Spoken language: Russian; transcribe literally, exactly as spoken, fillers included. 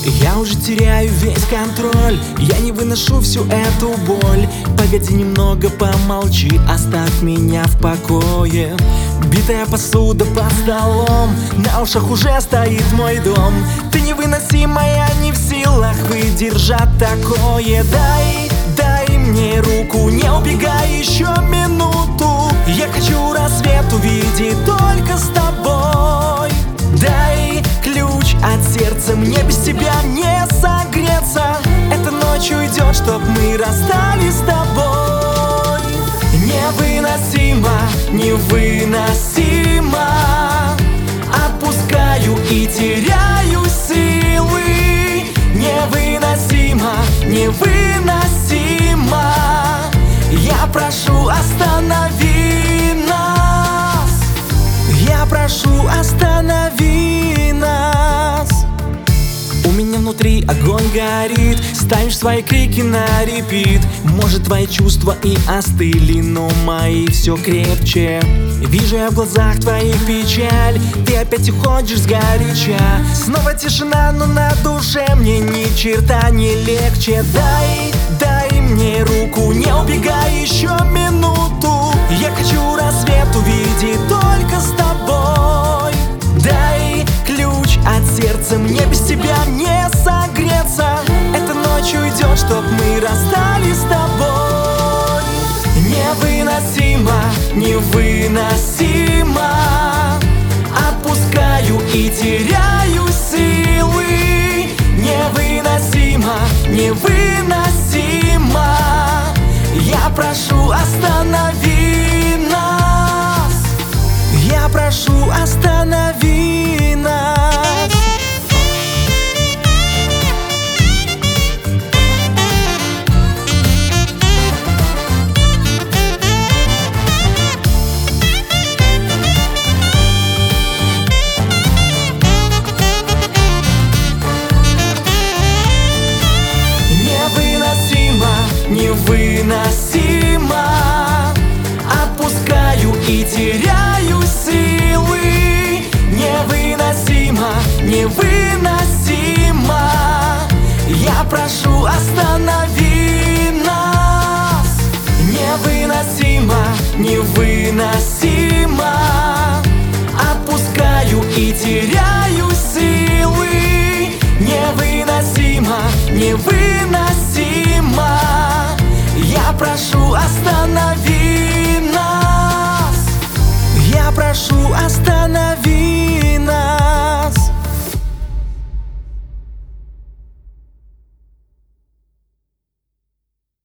Я уже теряю весь контроль, я не выношу всю эту боль. Погоди немного, помолчи, оставь меня в покое. Битая посуда под столом, на ушах уже стоит мой дом. Ты невыносимая, не в силах выдержать такое. Дай, дай мне руку, не убегай еще минуту. Я хочу рассвет увидеть только с тобой. Дай ключ от сердца, мне без тебя не согреться. Эта ночь уйдет, чтоб мы расстались с тобой. Невыносимо, невыносимо. Отпускаю и теряю силы. Невыносимо, невыносимо. Я прошу, останови нас. Я прошу, останови нас. У меня внутри огонь горит, ставишь свои крики на репит. Может, твои чувства и остыли, но мои все крепче. Вижу я в глазах твоих печаль, ты опять уходишь сгоряча. Снова тишина, но на душе мне ни черта не легче. Дай, дай мне руку, не убегай еще минуту. Я хочу рассвет увидеть только с тобой. Дай ключ от сердца, мне без тебя не согреться. Эта ночь уйдет, чтоб мы расстались с тобой. Невыносимо, невыносимо. Отпускаю и теряю силы. Невыносимо, невыносимо. Я прошу, останови нас. Я прошу, останови нас. Невыносимо. Отпускаю и теряю силы. Невыносимо, невыносимо. Я прошу, останови нас. Невыносимо, невыносимо. Отпускаю и теряю силы. Невыносимо, невыносимо. Я прошу, останови.